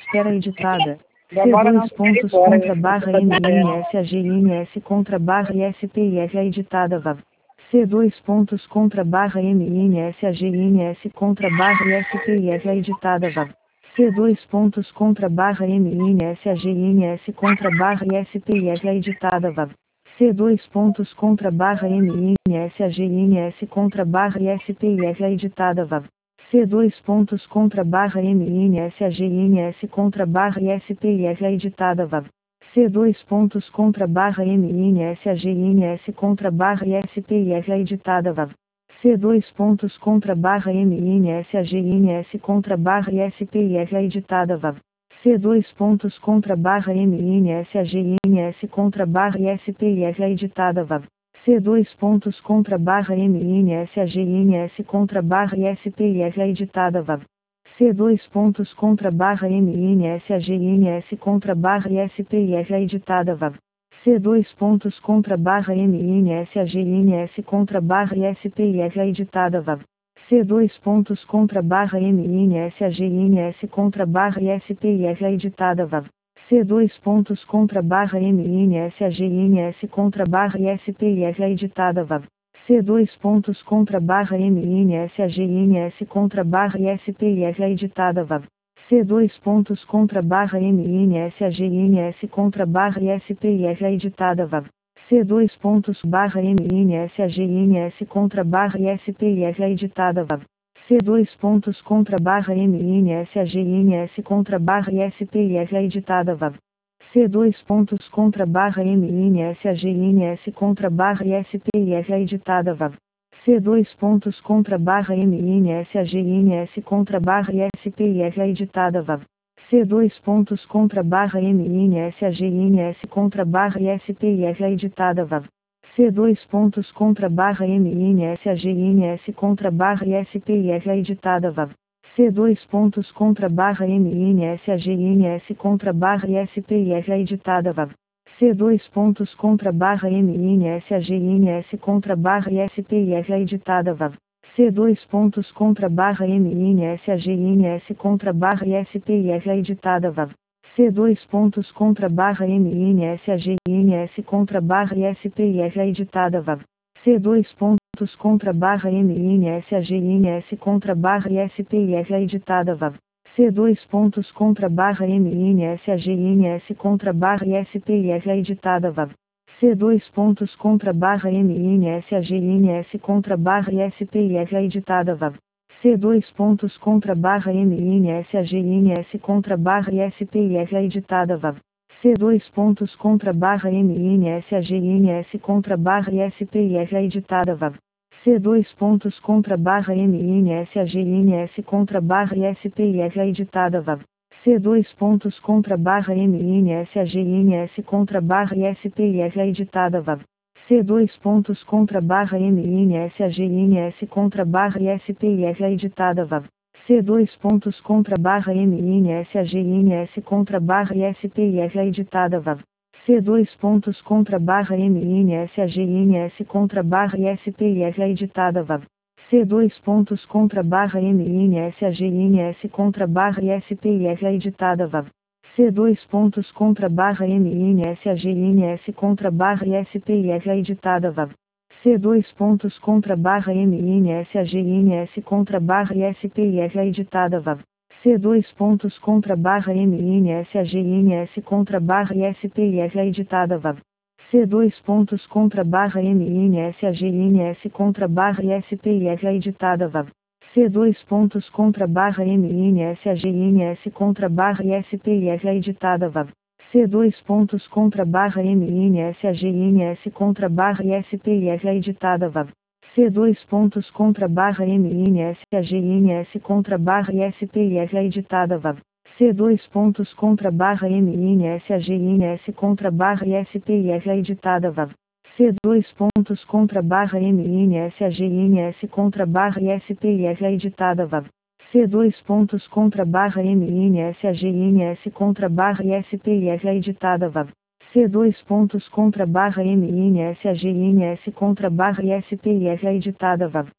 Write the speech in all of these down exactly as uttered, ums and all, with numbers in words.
espera editada. C Demora não dois ficar pontos embora, contra gente. barra Tá M dizendo. N S A G N S contra barra I S P I F A editada V A V. C dois pontos contra barra M N S A G N S contra barra I S P I F A editada V A V. C dois pontos contra barra M N S A G N S contra barra I S P I F A editada V A V. C dois pontos contra barra M N S A G N S contra barra I S P I F A editada V A V. C dois pontos contra barra M N S A G N S contra barra I S P I F A editada V A V. C dois pontos contra barra M N S A G N S contra barra I S P I F A editada V A V. C dois pontos contra barra M N S A G N S contra barra I S P I F A editada V A V. C dois pontos contra barra M N S A G N S contra barra I S P I F A editada V A V. C dois pontos contra barra M N S A G N S contra barra I S P I F A editada V A V. C dois pontos contra barra M N S A G N S contra barra I S P I F A editada V A V. C dois pontos contra barra M N S A G N S contra barra I S P I F A editada V A V. C dois pontos contra barra M N S A G N S contra barra I S P I F A editada V A V. C dois pontos contra barra M N S A G N S contra barra I S P I F A editada V A V. C dois pontos contra barra M N S A G N S contra barra I S P I F A editada V A V. C dois pontos contra barra M N S A G N S contra barra I S P I F A editada V A V. C dois pontos barra M N S A G N S contra barra I S P I F A editada V A V. C dois pontos contra barra M N S A G N S contra barra I S P I F A editada V A V. C dois pontos contra barra M N S A G N S contra barra I S P I F A editada V A V. C dois pontos contra barra M N S A G N S contra barra I S P I F A editada V A V. C dois pontos contra barra M N S A G N S contra barra I S P I F A editada V A V. C dois pontos contra barra M N S A G N S contra barra I S P I F A editada V A V. C dois pontos contra barra M N S A G N S contra barra I S P I F A editada V A V. C dois pontos contra barra M N S A G N S contra barra I S P I F A editada V A V. C dois pontos contra barra M N S A G N S contra barra I S P I F A editada V A V. C dois pontos contra barra M N S A G N S contra barra I S P I F A editada V A V. C dois pontos contra barra M N S A G N S contra barra I S P I F A editada V A V. C dois pontos contra barra M N S A G N S contra barra I S P I F A editada V A V. C dois pontos contra barra M N S A G N S contra barra I S P I F A editada V A V. C dois pontos contra barra M N S A G N S contra barra I S P I F A editada V A V. C dois pontos contra barra M N S A G N S contra barra I S P I F A editada V A V. C dois pontos contra barra M N S A G N S contra barra I S P I F A editada V A V. C dois pontos contra barra M N S A G N S contra barra I S P I F A editada V A V. C dois pontos contra barra M N S A G N S contra barra I S P I F A editada V A V. C dois pontos contra barra M N S A G N S contra barra I S P I F A editada V A V. C dois pontos contra barra M N S A G N S contra barra I S P I F A editada V A V. C dois pontos contra barra M N S A G N S contra barra I S P I F A editada V A V. C dois pontos contra barra M N S A G N S contra barra I S P I F A editada V A V. C dois pontos contra barra M N S A G N S contra barra I S P I F A editada V A V. C dois pontos contra barra M N S A G N S contra barra I S P I F A editada V A V. C dois pontos contra barra M N S A G N S contra barra I S P I F A editada V A V. C dois pontos contra barra M N S A G N S contra barra I S P I F A editada V A V. C dois pontos contra barra M N S A G N S contra barra I S P I F A editada V A V. C dois pontos contra barra M N S A G N S contra barra I S P I F A editada V A V. C dois pontos contra barra M N S A G N S contra barra I S P I F A editada V A V. C dois pontos contra barra M N S A G N S contra barra I S P I F A editada V A V. C dois pontos contra barra M N S A G N S contra barra I S P I F A editada V A V. C dois pontos contra barra M N S A G N S contra barra I S P I F A editada V A V.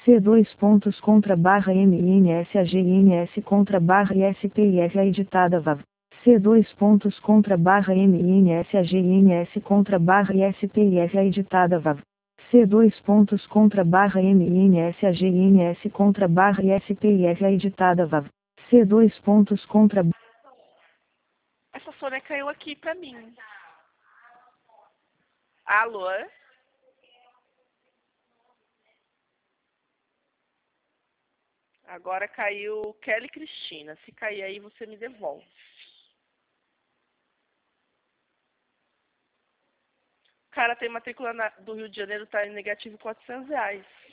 C dois pontos contra barra M I N S A G I N S contra barra I S P I F A editada V A V. C dois pontos contra barra M I N S A G I N S contra barra I S P I F A editada V A V. C dois pontos contra barra M I N S A G I N S contra barra I S P I F A editada V A V. C dois pontos contra. Essa Sônia caiu aqui pra mim. Alô? Agora caiu Kelly Cristina. Se cair aí, você me devolve. Cara, tem matrícula na, do Rio de Janeiro, tá em negativo quatrocentos reais.